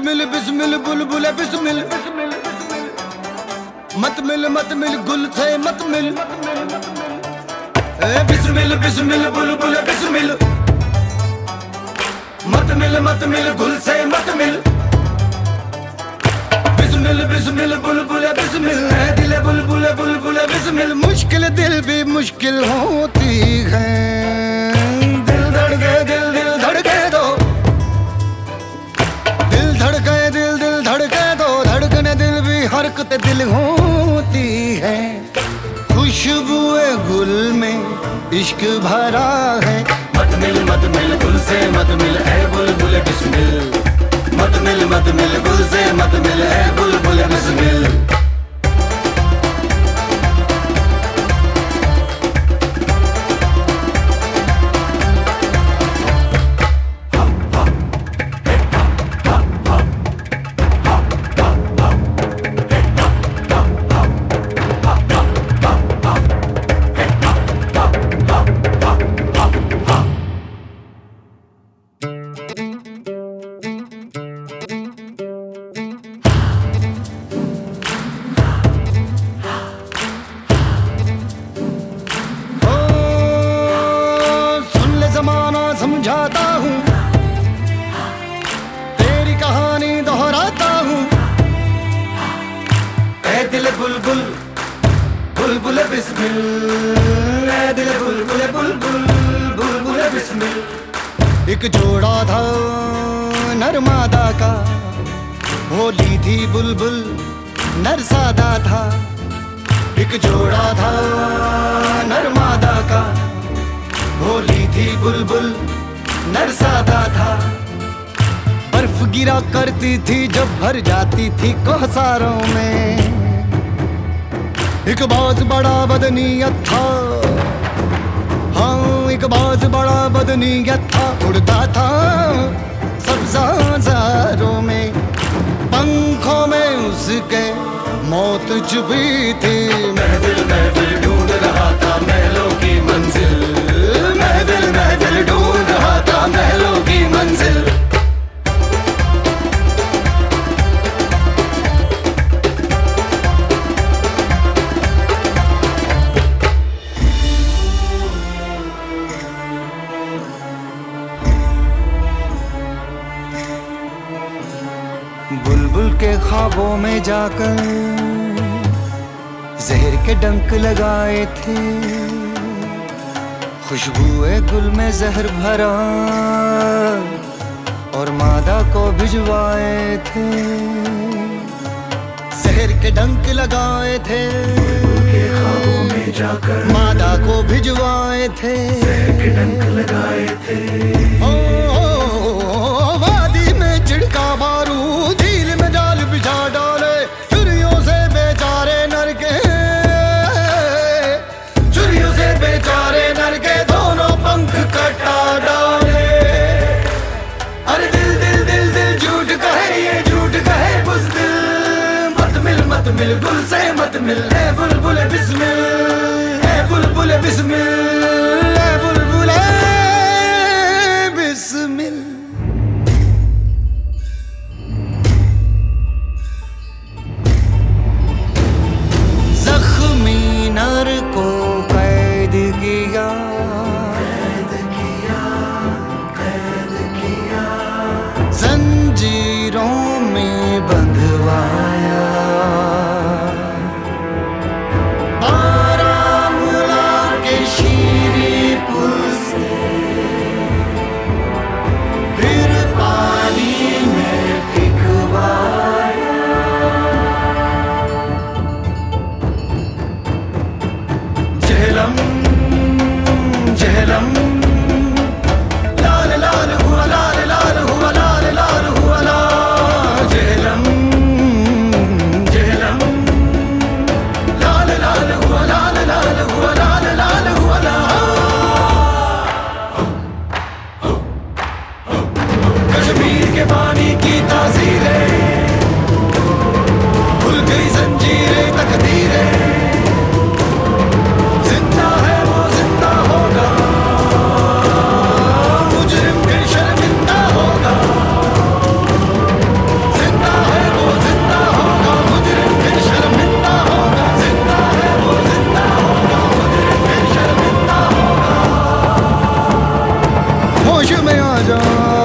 बिस्मिल बिस्मिल बुलबुल बिस्मिल, मत मिल गुल से मत मिल। बिस्मिल बिस्मिल बुलबुल बिस्मिल, मत मिल गुल से मत मिल। बिस्मिल बिस्मिल बुलबुल बिस्मिल, दिल बुलबुल बुलबुल बिस्मिल। मुश्किल दिल भी मुश्किल होती है, दिल धड़के दो, दिल धड़के दो, धड़कने दिल भी हरकत दिल होती है। खुशबुए गुल में इश्क भरा है। मत मिल गुल से मत मिल, है बुलबुल बिस्मिल। मत मिल गुल से मत मिल, है बुलबुल बिस्मिल। समझाता हूँ, तेरी कहानी दोहराता हूँ। ऐ दिल बुलबुल बुलबुल बिस्मिल, ऐ दिल बुलबुल बुलबुल बुलबुल बिस्मिल। एक जोड़ा था नर मादा का, भोली थी बुलबुल नर सादा था। एक जोड़ा था नर मादा का, भोली थी बुलबुल नर सादा था। बर्फ गिरा करती थी जब भर जाती थी कोहसारों में। एक बहुत बड़ा बदनीयत था, हाँ एक बहुत बड़ा बदनीयत था। उड़ता था सब्ज़ारों में, पंखों में उसके मौत छुपी थी। महफिल ढूंढ रहा था महलों की मंजिल, महफिल ढूंढ रहा था महलों की मंजिल। बुलबुल के ख्वाबों में जाकर जहर के डंक लगाए थे। खुशबुए गुल में जहर भरा और मादा को भिजवाए थे। जहर के डंक लगाए थे, ख्वाबों में जाकर मादा को भिजवाए थे। जहर के डंक लगाए थे। वादी में छिड़का बारूद, झील में जाल बिछा डाले। छुरियों से बेचारे नर के, छुरियों से बेचारे नर के दोनों पंख कटा डाले। अरे दिल झूठ कहे, ये झूठ कहे बुज़दिल। मत मिल गुल से मत मिल, है बुलबुल बिस्मिल, है बुलबुल बिस्मिल, है बुलबुल बिस्मिल। जख्मी नर को कैद किया, जंजीरों में बंधवाया। बारामूला के शीरी पुल से फिर पानी में फिकवाया। जहलम जहलम लाल लाल हुआ, लाल लाल हुआ, लाल लाल हुआ ला। जहलम जहलम लाल लाल हुआ, लाल लाल हुआ, लाल लाल हुआ ला। कश्मीर के पानी की तासीरें, खुल गई जंजीरें तकदीरें। जिंदा है वो जिंदा होगा, मुजरिम फिर शर्मिंदा होगा। जा